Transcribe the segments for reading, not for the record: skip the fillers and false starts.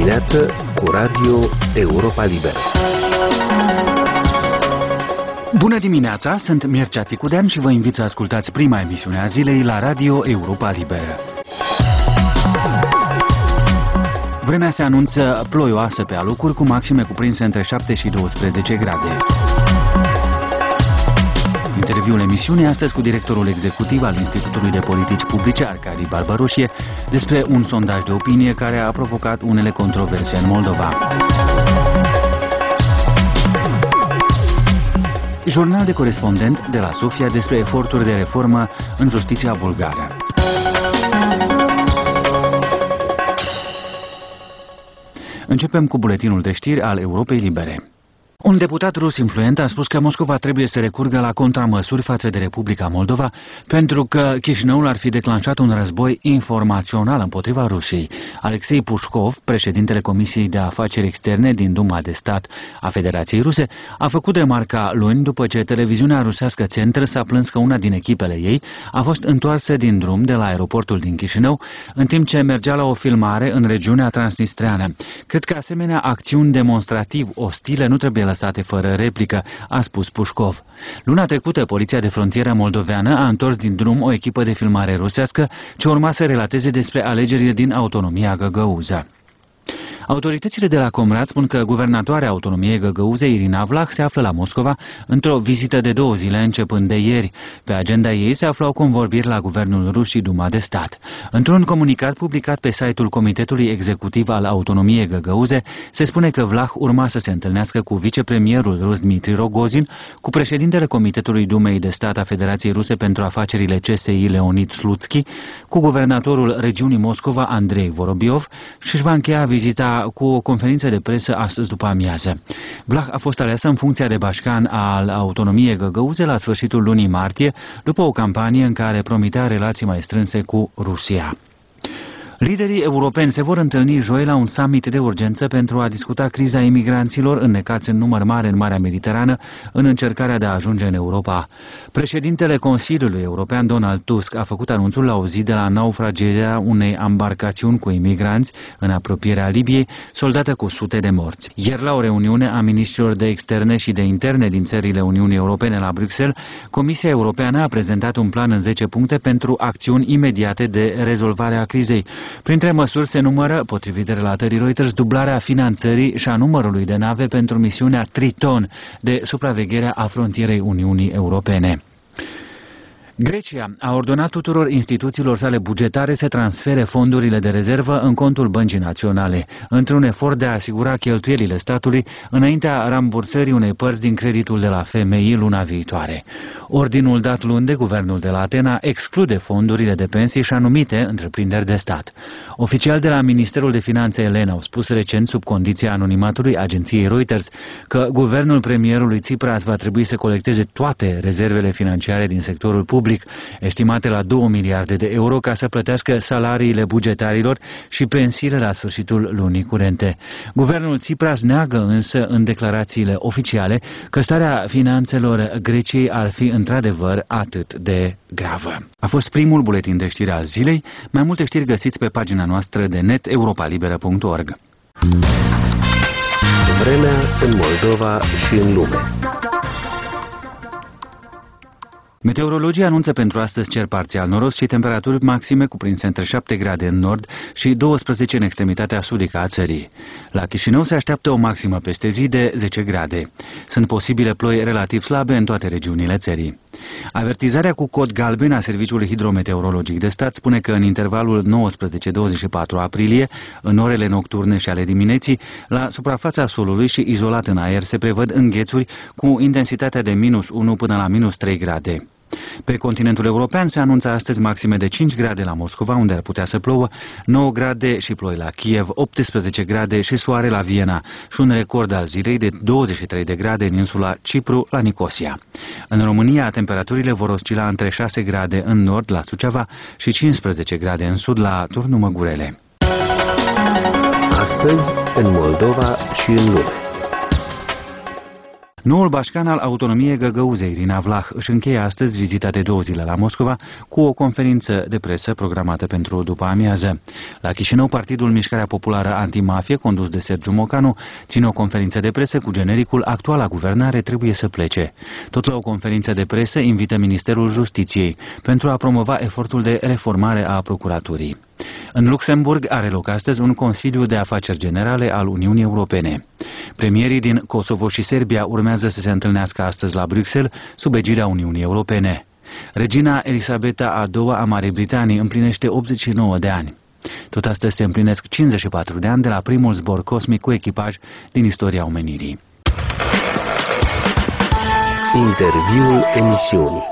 dimineață cu Radio Europa Liberă. Bună dimineața, sunt Mircea Țicudean și vă invit să ascultați prima emisiune a zilei la Radio Europa Liberă. Vremea se anunță ploioasă pe alocuri, cu maxime cuprinse între 7 și 12 grade. Interviul emisiunii astăzi cu directorul executiv al Institutului de Politici Publice, Arcadi Barbaroșie, despre un sondaj de opinie care a provocat unele controverse în Moldova. Jurnal de corespondent de la Sofia despre eforturi de reformă în justiția bulgară. Începem cu buletinul de știri al Europei Libere. Un deputat rus influent a spus că Moscova trebuie să recurgă la contramăsuri față de Republica Moldova pentru că Chișinăul ar fi declanșat un război informațional împotriva Rusiei. Alexei Pușkov, președintele Comisiei de Afaceri Externe din Duma de Stat a Federației Ruse, a făcut remarca luni după ce televiziunea rusească Centr s-a plâns că una din echipele ei a fost întoarsă din drum de la aeroportul din Chișinău în timp ce mergea la o filmare în regiunea transnistreană. Cred că asemenea acțiuni demonstrativ ostile nu trebuie lăsate fără replică, a spus Pușkov. Luna trecută, Poliția de Frontieră moldoveană a întors din drum o echipă de filmare rusească ce urma să relateze despre alegerile din autonomia Găgăuză. Autoritățile de la Comrat spun că guvernatoarea autonomiei Găgăuzei, Irina Vlah, se află la Moscova într-o vizită de 2 zile începând de ieri. Pe agenda ei se aflau convorbiri la guvernul rus și Duma de Stat. Într-un comunicat publicat pe site-ul Comitetului Executiv al Autonomiei Găgăuze, se spune că Vlah urma să se întâlnească cu vicepremierul rus Dmitri Rogozin, cu președintele Comitetului Dumei de Stat a Federației Ruse pentru Afacerile CSI Leonid Slutsky, cu guvernatorul regiunii Moscova Andrei Vorobiov și își va încheia vizita cu o conferință de presă astăzi după amiază. Vlah a fost aleasă în funcția de bașcan al autonomiei Găgăuze la sfârșitul lunii martie, după o campanie în care promitea relații mai strânse cu Rusia. Liderii europeni se vor întâlni joi la un summit de urgență pentru a discuta criza imigranților înnecați în număr mare în Marea Mediterană în încercarea de a ajunge în Europa. Președintele Consiliului European Donald Tusk a făcut anunțul la o zi de la naufragierea unei ambarcațiuni cu imigranți în apropierea Libiei, soldată cu sute de morți. Ieri, la o reuniune a ministrilor de externe și de interne din țările Uniunii Europene la Bruxelles, Comisia Europeană a prezentat un plan în 10 puncte pentru acțiuni imediate de rezolvare a crizei. Printre măsuri se numără, potrivit relatării Reuters, dublarea finanțării și a numărului de nave pentru misiunea Triton de supraveghere a frontierei Uniunii Europene. Grecia a ordonat tuturor instituțiilor sale bugetare să transfere fondurile de rezervă în contul Băncii Naționale, într-un efort de a asigura cheltuielile statului înaintea rambursării unei părți din creditul de la FMI luna viitoare. Ordinul dat luni de guvernul de la Atena exclude fondurile de pensii și anumite întreprinderi de stat. Oficiali de la Ministerul de Finanțe elen au spus recent, sub condiția anonimatului agenției Reuters, că guvernul premierului Tsipras va trebui să colecteze toate rezervele financiare din sectorul public, estimate la 2 miliarde de euro, ca să plătească salariile bugetarilor și pensiile la sfârșitul lunii curente. Guvernul Tsipras neagă însă în declarațiile oficiale că starea finanțelor Greciei ar fi într-adevăr atât de gravă. A fost primul buletin de știri al zilei. Mai multe știri găsiți pe pagina noastră de net europalibera.org. Vremea în Moldova și în lume. Meteorologii anunță pentru astăzi cer parțial noros și temperaturi maxime cuprinse între 7 grade în nord și 12 în extremitatea sudică a țării. La Chișinău se așteaptă o maximă peste zi de 10 grade. Sunt posibile ploi relativ slabe în toate regiunile țării. Avertizarea cu cod galben a Serviciului Hidrometeorologic de Stat spune că în intervalul 19-24 aprilie, în orele nocturne și ale dimineții, la suprafața solului și izolat în aer se prevăd înghețuri cu intensitatea de -1 până la -3 grade. Pe continentul european se anunță astăzi maxime de 5 grade la Moscova, unde ar putea să plouă, 9 grade și ploi la Kiev, 18 grade și soare la Viena și un record al zilei de 23 de grade în insula Cipru, la Nicosia. În România, temperaturile vor oscila între 6 grade în nord, la Suceava, și 15 grade în sud, la Turnul Măgurele. Astăzi, în Moldova și în lume. Noul bașcan al autonomiei găgăuze, Irina Vlah, își încheie astăzi vizita de 2 zile la Moscova cu o conferință de presă programată pentru după amiază. La Chișinău, Partidul Mișcarea Populară Antimafie, condus de Sergiu Mocanu, ține o conferință de presă cu genericul "Actuala guvernare trebuie să plece". Tot la o conferință de presă invită Ministerul Justiției pentru a promova efortul de reformare a procuraturii. În Luxemburg are loc astăzi un Consiliu de Afaceri Generale al Uniunii Europene. Premierii din Kosovo și Serbia urmează să se întâlnească astăzi la Bruxelles sub egirea Uniunii Europene. Regina Elisabeta a II-a a Marii Britanii împlinește 89 de ani. Tot astăzi se împlinesc 54 de ani de la primul zbor cosmic cu echipaj din istoria omenirii. Interviul emisiunii.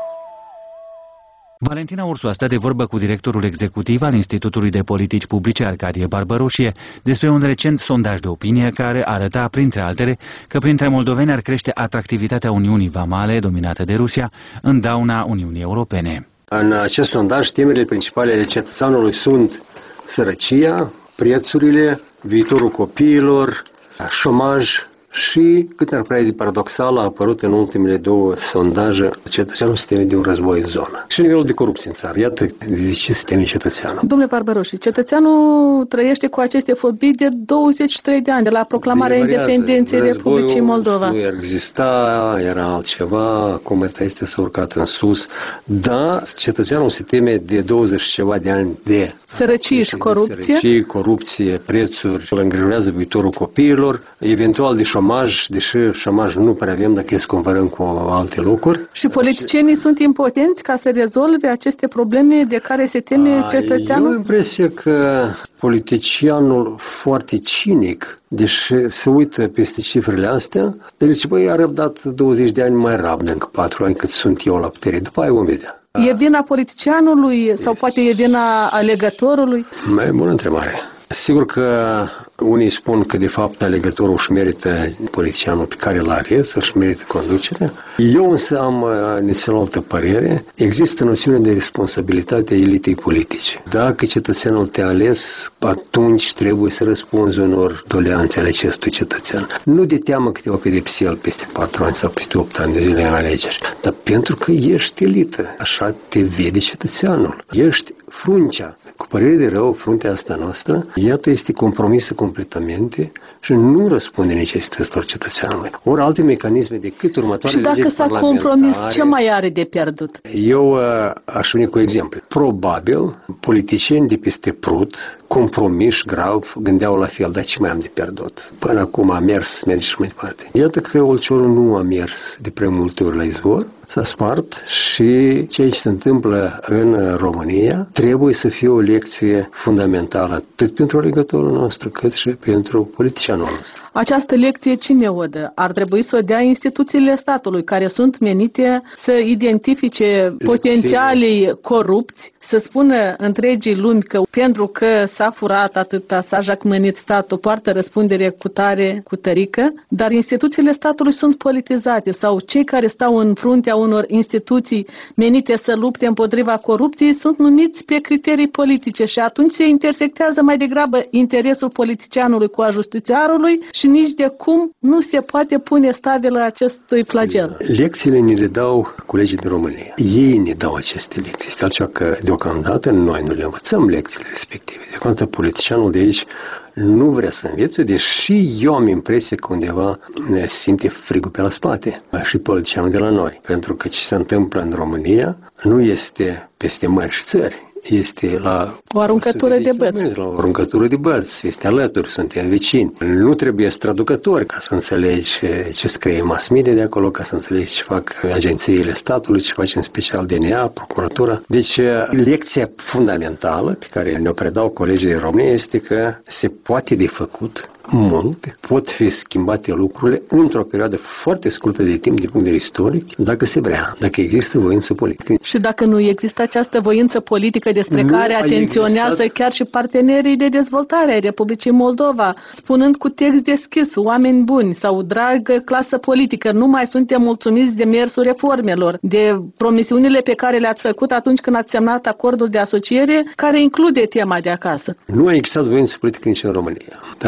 Valentina Ursu a stat de vorbă cu directorul executiv al Institutului de Politici Publice Arcadie Barbaroșie despre un recent sondaj de opinie care arăta, printre altele, că printre moldoveni ar crește atractivitatea Uniunii Vamale, dominată de Rusia, în dauna Uniunii Europene. În acest sondaj, temele principale ale cetățeanului sunt sărăcia, prețurile, viitorul copiilor, șomaj și, cât ar prea de paradoxal, a apărut în ultimele 2 sondaje cetățeanul se teme de un război în zonă. Și nivelul de corupție în țară. Iată de ce se teme cetățeanul. Domnule Barbaroși, cetățeanul trăiește cu aceste fobii de 23 de ani, de la proclamarea independenței Republicii Moldova. Nu exista, era altceva, acum este s-a urcat în sus, dar cetățeanul se teme de 20 și ceva de ani de sărăcie și corupție. Sărăcie, corupție, prețuri, îl îngrijorează viitorul copiilor, eventual de șomaj, deși șomaj nu prea avem dacă e să comparăm cu alte locuri. Și politicienii sunt impotenți ca să rezolve aceste probleme de care se teme cetățeanul? Eu am impresia că politicianul foarte cinic, deși se uită peste cifrele astea, el zice, băi, a răbdat 20 de ani mai rabdă încă 4 ani cât sunt eu la putere, după aia vom vedea. E vina politicianului sau poate e vina alegătorului? Mai bună întrebare. Sigur că unii spun că de fapt alegătorul își merită politicianul pe care l-a ales, își merită conducerea. Eu însă am nițel altă părere. Există noțiunea de responsabilitate a elitei politice. Dacă cetățeanul te-a ales, atunci trebuie să răspunzi unor doleanțe ale acestui cetățean. Nu de teamă că te va pedepsi el peste 4 ani sau peste 8 ani de zile în alegeri, dar pentru că ești elită. Așa te vede cetățeanul. Ești fruncea. Cu părere de rău, fruntea asta noastră, iată, este compromisă completamente și nu răspunde necesităților cetățeanului. Ori alte mecanisme decât următoarele legeri parlamentare. Și dacă s-a compromis, ce mai are de pierdut? Eu aș veni cu exemple. Probabil, politicieni de peste Prut, compromis grav, gândeau la fel, dar ce mai am de pierdut? Până acum a mers, merge și mai departe. Iată că Olciorul nu a mers de prea multe ori la izvor, s-a spart și ceea ce se întâmplă în România trebuie să fie o lecție fundamentală atât pentru alegătorul nostru cât și pentru politicianul nostru. Această lecție cine o dă? Ar trebui să o dea instituțiile statului care sunt menite să identifice potențialii corupți, să spună întregii lumi că pentru că s-a furat atâta, s-a jacmănit statul, poartă răspundere cu tare, cu tărică, dar instituțiile statului sunt politizate sau cei care stau în fruntea unor instituții menite să lupte împotriva corupției sunt numiți pe criterii politice și atunci se intersectează mai degrabă interesul politicianului cu a justițiarului și nici de cum nu se poate pune stabilă acestui flagel. Lecțiile ne le dau colegii din România. Ei ne dau aceste lecții. Este altceva că deocamdată noi nu le învățăm lecțiile respective. Deocamdată politicianul de aici nu vrea să învețe, deși eu am impresia că undeva ne simte frigul pe la spate. Și politicianul de la noi. Pentru că ce se întâmplă în România nu este peste mări și țări. Este la o aruncătură de băți. La o aruncătură de băți. Este alături, suntem vecini. Nu trebuie traducători ca să înțelegi ce scrie mass media de acolo, ca să înțelegi ce fac agențiile statului, ce face în special DNA, procuratura. Deci, lecția fundamentală pe care ne-o predau colegii din România este că se poate de făcut mult, pot fi schimbate lucrurile într-o perioadă foarte scurtă de timp din punct de vedere istoric, dacă se vrea, dacă există voință politică. Și dacă nu există această voință politică despre care atenționează chiar și partenerii de dezvoltare ai Republicii Moldova, spunând cu text deschis, oameni buni sau dragă clasă politică, nu mai suntem mulțumiți de mersul reformelor, de promisiunile pe care le-ați făcut atunci când ați semnat acordul de asociere, care include tema de acasă. Nu a existat voință politică nici în România, dar a apărut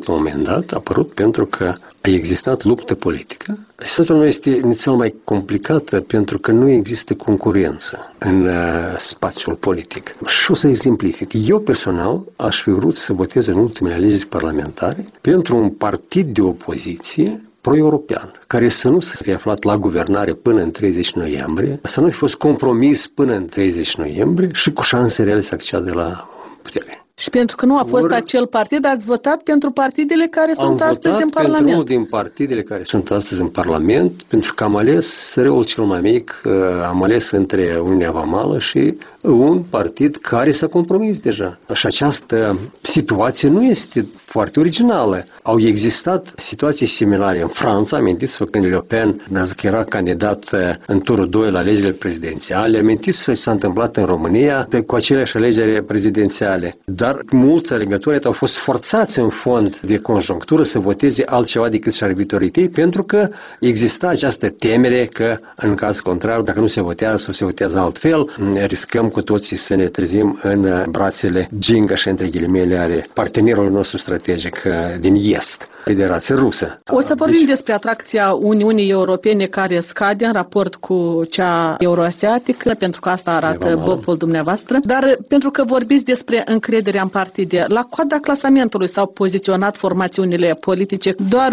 un moment dat, a apărut pentru că a existat luptă politică. Situația nu este inițial mai complicată pentru că nu există concurență în spațiul politic. Și o să exemplific. Eu personal aș fi vrut să votez în ultimele alegeri parlamentare pentru un partid de opoziție pro-european, care să nu se fie aflat la guvernare până în 30 noiembrie, să nu fi fost compromis până în 30 noiembrie și cu șanse reale să accede la putere. Și pentru că nu a fost acel partid, ați votat pentru partidele care sunt astăzi în Parlament. Pentru unul din partidele care sunt astăzi în Parlament, pentru că am ales răul cel mai mic, am ales între Uniunea Vamală și un partid care s-a compromis deja. Și această situație nu este foarte originală. Au existat situații similare în Franța, amintiți-vă când Le Pen era candidat în turul 2 la alegerile prezidențiale, amintiți-vă ce s-a întâmplat în România cu aceleași alegeri prezidențiale. Dar mulți alegători au fost forțați în fond de conjunctură să voteze altceva decât și-ar fi dorit ei, pentru că exista această temere că, în caz contrar, dacă nu se votează sau se votează altfel, riscăm cu toții să ne trezim în brațele gingașe, între ghilimele, ale partenerului nostru strategic din Est, Federația Rusă. O să vorbim despre atracția Uniunii Europene care scade în raport cu cea euroasiatică, pentru că asta arată BOP-ul dumneavoastră, dar pentru că vorbiți despre încrederea în partide, la coada clasamentului s-au poziționat formațiunile politice. Doar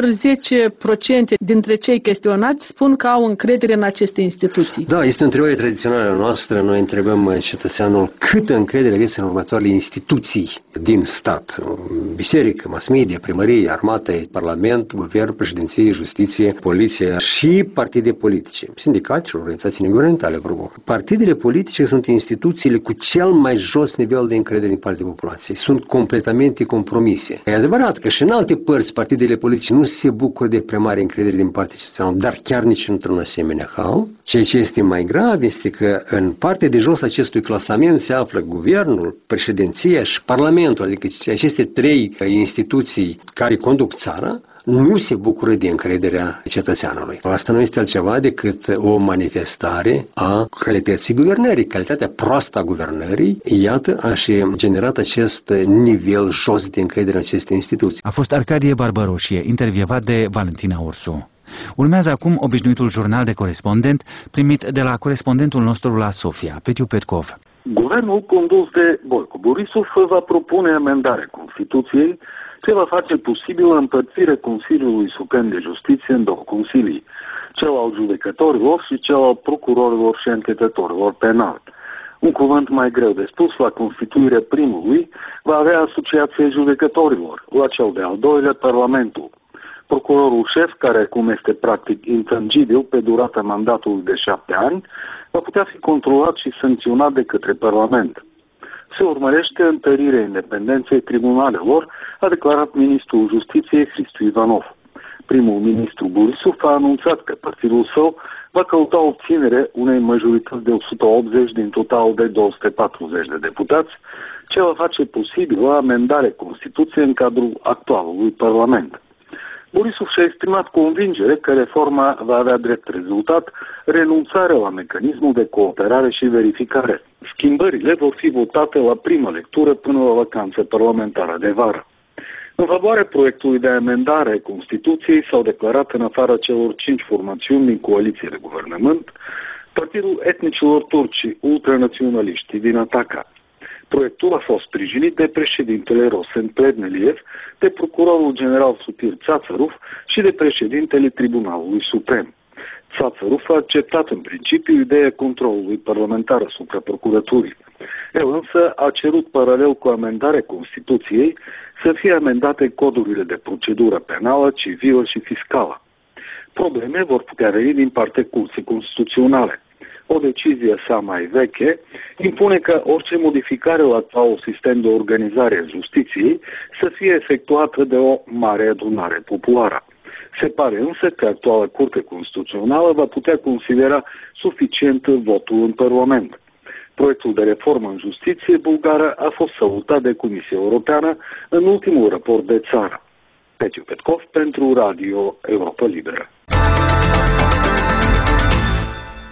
10% dintre cei chestionați spun că au încredere în aceste instituții. Da, este o întrebare tradițională noastră. Noi întrebăm cetățeanul câtă încredere aveți în următoarele instituții din stat. Biserică, mass media, primărie, armată, parlament, guvern, președinție, justiție, poliție și partide politice, sindicate și organizații neguvernamentale. Partidele politice sunt instituțiile cu cel mai jos nivel de încredere din partea populației. Sunt completamente compromise. E adevărat că și în alte părți partidele politice nu se bucură de prea mare încredere din partea cetățenilor, dar chiar nici într-un asemenea hal. Ceea ce este mai grav este că în partea de jos acestui clasament se află guvernul, președinția și parlamentul, adică aceste trei instituții care conduc țara, nu se bucură de încrederea cetățeanului. Asta nu este altceva decât o manifestare a calității guvernării, calitatea proastă a guvernării, iată, a și generat acest nivel jos de încredere în aceste instituții. A fost Arcadie Barbaroșie, intervievat de Valentina Ursu. Urmează acum obișnuitul jurnal de corespondent primit de la corespondentul nostru la Sofia, Petiu Petkov. Guvernul condus de Boico Borisov va propune amendarea Constituției ce va face posibilă împărțirea Consiliului Suprem de Justiție în două consilii, cel al judecătorilor și cel al procurorilor și anchetatorilor penali. Un cuvânt mai greu de spus, la constituirea primului va avea asociația judecătorilor, la cel de-al doilea Parlamentul. Procurorul șef, care acum este practic intangibil pe durata mandatului de 7 ani, va putea fi controlat și sancționat de către Parlament. Se urmărește întărirea independenței tribunalelor, a declarat ministrul Justiției Hristu Ivanov. Primul ministru Borisov a anunțat că partidul său va căuta obținerea unei majorități de 180 din total de 240 de deputați, ce va face posibilă amendarea Constituției în cadrul actualului Parlament. Borisov și-a exprimat convingere că reforma va avea drept rezultat renunțarea la mecanismul de cooperare și verificare. Schimbările vor fi votate la prima lectură până la vacanța parlamentară de vară. În favoarea proiectului de amendare a Constituției s-au declarat în afara celor 5 formațiuni din coaliție de guvernământ, Partidul Etnicilor Turci și Ultranaționaliștii din Ataka. Proiectul a fost sprijinit de președintele Rosen Plevneliev, de procurorul general Sutir Țațăruf și de președintele Tribunalului Suprem. Țațăruf a acceptat în principiu ideea controlului parlamentar asupra procuraturii. El însă a cerut paralel cu amendarea Constituției să fie amendate codurile de procedură penală, civilă și fiscală. Probleme vor putea veni din partea Curții Constituționale. O decizie sa mai veche impune că orice modificare la actualul sistem de organizare a justiției să fie efectuată de o mare adunare populară. Se pare însă că actuala Curte Constituțională va putea considera suficient votul în Parlament. Proiectul de reformă în justiție bulgară a fost salutat de Comisia Europeană în ultimul raport de țară. Petiu Petkov pentru Radio Europa Liberă.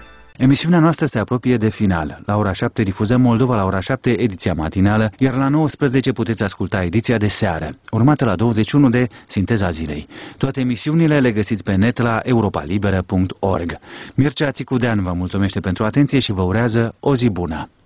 Emisiunea noastră se apropie de final. La ora 7 difuzăm Moldova, la ora 7 ediția matinală, iar la 19 puteți asculta ediția de seară, urmată la 21 de Sinteza zilei. Toate emisiunile le găsiți pe net la europalibera.org. Mircea Țicudean vă mulțumește pentru atenție și vă urează o zi bună.